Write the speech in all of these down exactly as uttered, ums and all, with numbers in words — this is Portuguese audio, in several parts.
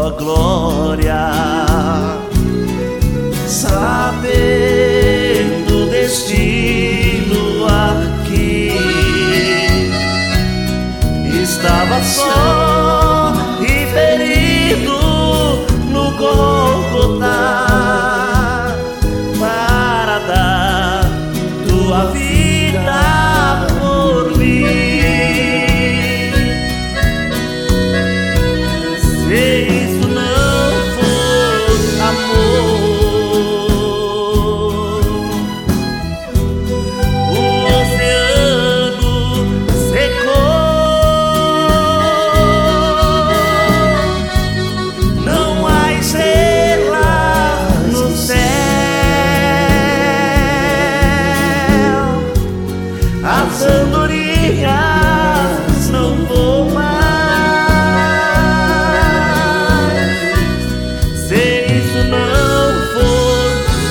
sua glória, sabendo o destino aqui. Estava só e ferido no Gólgota para dar tua vida por mim. Se isso não for amor, o oceano secou, não há estrela no céu, as andorinhas não voam mais. Se isso não for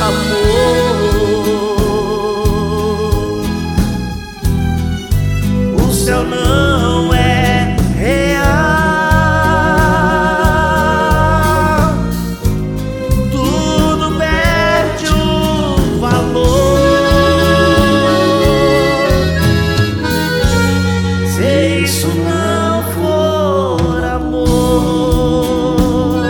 amor, o céu não é real, tudo perde o valor. Se isso não for amor,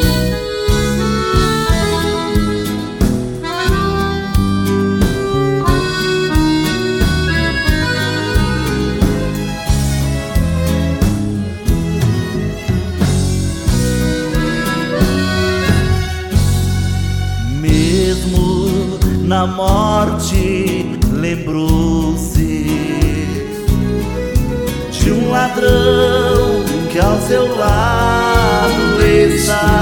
mesmo na morte lembrou-se de um ladrão que ao seu lado está.